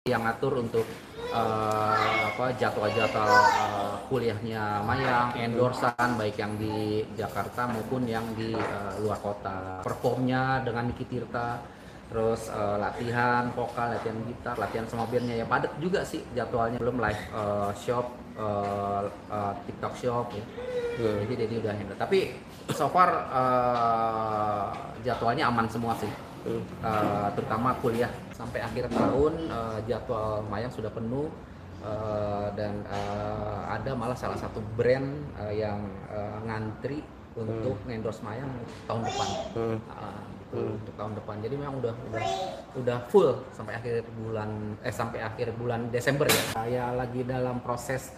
yang ngatur untuk jadwal-jadwal kuliahnya Mayang, endorsan baik yang di Jakarta maupun yang di luar kota. Performnya dengan Niki Tirta, terus latihan vokal, latihan gitar, latihan sama bandnya ya padat juga sih jadwalnya. Belum live shop, TikTok shop ya. Jadi udah handle. Tapi so far jadwalnya aman semua sih. Terutama kuliah sampai akhir tahun jadwal Mayang sudah penuh dan ada malah salah satu brand yang ngantri untuk endorse Mayang tahun depan. Untuk tahun depan. Jadi memang udah full sampai akhir bulan Desember ya. Saya lagi dalam proses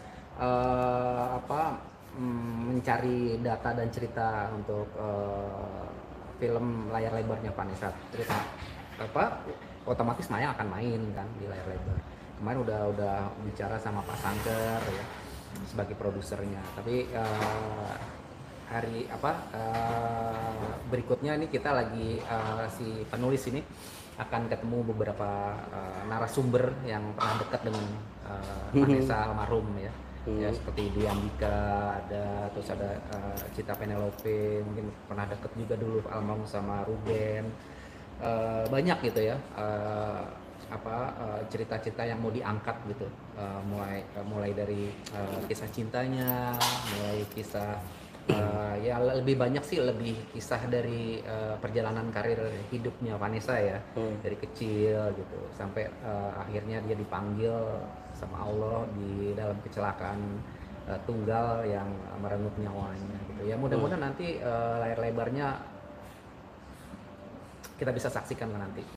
mencari data dan cerita untuk film layar lebarnya Vanessa. Cerita otomatis Mayang akan main kan di layar lebar. Kemarin udah bicara sama Pak Sangker ya sebagai produsernya. Tapi berikutnya ini kita lagi si penulis ini akan ketemu beberapa narasumber yang pernah dekat dengan Vanessa almarhum ya. Ya seperti Dwi Andika terus ada Cita Penelope, mungkin pernah deket juga dulu almarhum sama Ruben. Banyak gitu ya cerita-cerita yang mau diangkat gitu, mulai dari kisah cintanya, mulai kisah ya lebih banyak sih lebih kisah dari perjalanan karir hidupnya Vanessa ya, dari kecil gitu sampai akhirnya dia dipanggil sama Allah di dalam kecelakaan tunggal yang merenggut nyawanya gitu ya. Mudah-mudahan nanti layar lebarnya kita bisa saksikan lah nanti.